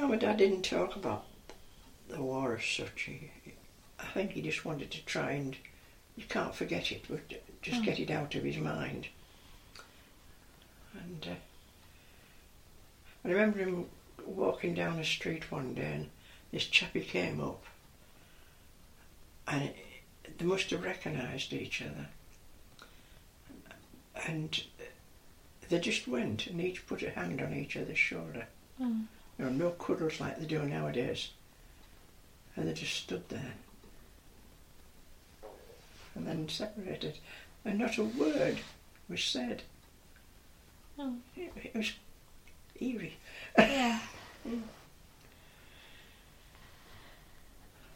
No, my dad didn't talk about the war as such. I think he just wanted to try and, you can't forget it, but just get it out of his mind. And I remember him walking down the street one day, and this chappie came up, and they must have recognised each other. And they just went and each put a hand on each other's shoulder. You know, no cuddles like they do nowadays. And they just stood there. And then separated. And not a word was said. It was eerie. Yeah.